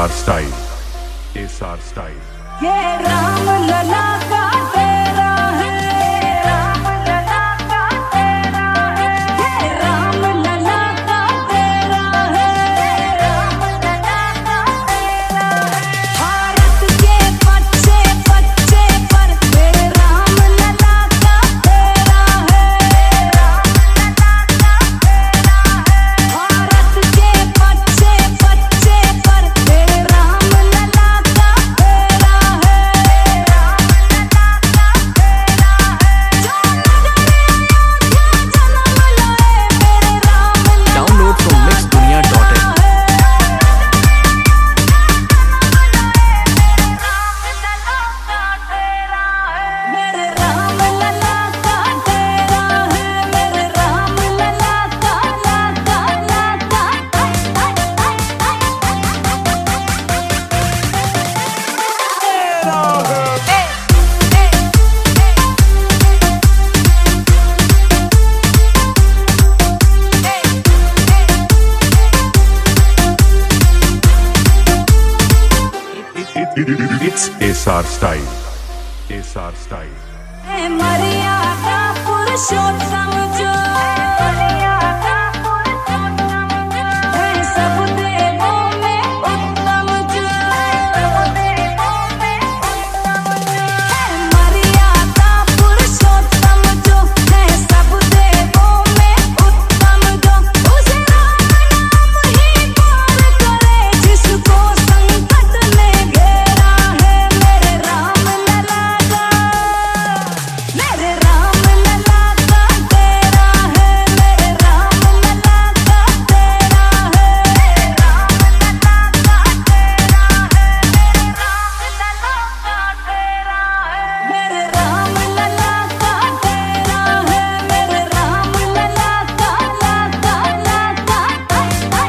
Style. SR Style. ये राम लला का तेरा है, राम लला का तेरा है, ये राम लला का तेरा है, राम लला का तेरा है। भारत के बच्चे बच्चे पर मेरे राम लला का तेरा है, राम लला का तेरा है। भारत के बच्चे बच्चे पर मेरे राम लला का तेरा है, राम लला का तेरा है। जो नगर अयोध्या जन्म लाए मेरे Ram Lalla Download from mixdunia.in. मेरे राम लला का तेरा है, मेरे राम लला का ला का ला का It's SR Style. SR Style. मर्यादा पुरुषोत्तम जो मर्यादा पुरुषोत्तम जो है सब देवों में उत्तम जो सब देवों में उत्तम जो है मर्यादा पुरुषोत्तम जो है सब देवों में उत्तम जो उसे राम नाम ही पार करे जिसको संकट ने घेरा है मेरे राम लला का, मेरे राम लला का तेरा है, मेरे राम लला का तेरा है, राम लला का तेरा है, मेरे राम लला का तेरा है, मेरे राम लला का तेरा है, मेरे राम लला का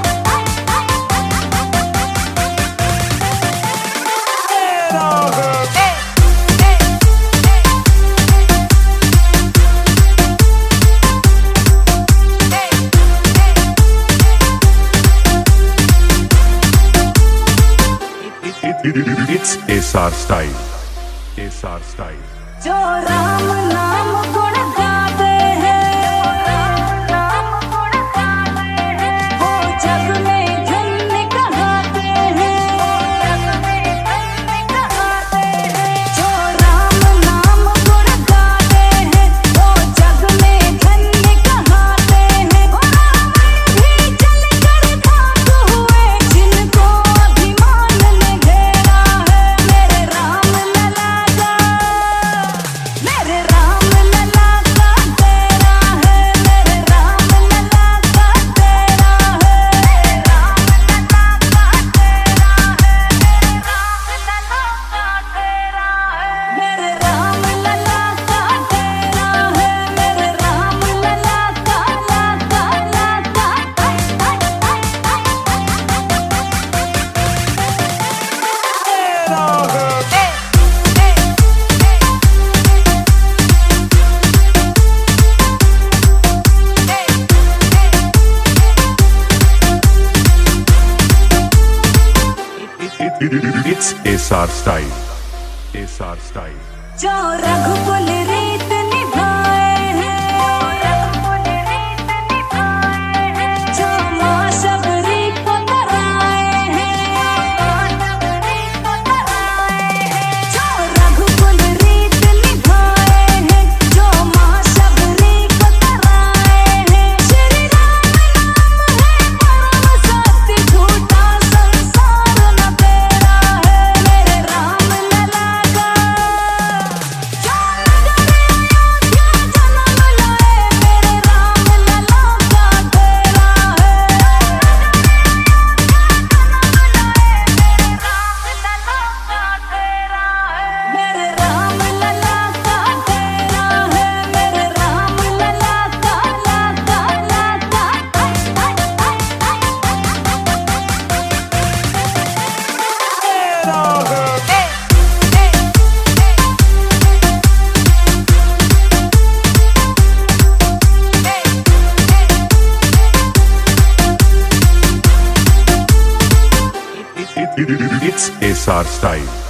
It's SR Style. SR Style. जो राम नाम गुण गाते हैं, राम नाम गुण गाते हैं, वो जग में धन्य कहते हैं, जग में धन्य कहते हैं। जो राम नाम गुण गाते हैं, वो जग में धन्य कहते हैं। वो रावण भी जलकर खाक हुए जिनको अभिमान ने घेरा है मेरे राम लला का, मेरे राम लला का तेरा है, मेरे राम लला का तेरा है, राम लला का तेरा है, मेरे राम लला का तेरा है, मेरे राम लला का It's SR Style. SR Style. जो रघुकुल रीत निभाए हैं, रघुकुल रीत निभाए हैं, जो माँ सबरी को तराए हैं, माँ सबरी को तराए हैं। जो रघुकुल रीत निभाए हैं, जो माँ सबरी को तराए हैं। श्री राम नाम है परम सत्य, झूठा संसार न तेरा है मेरे राम लला का। जो नगर It's SR Style.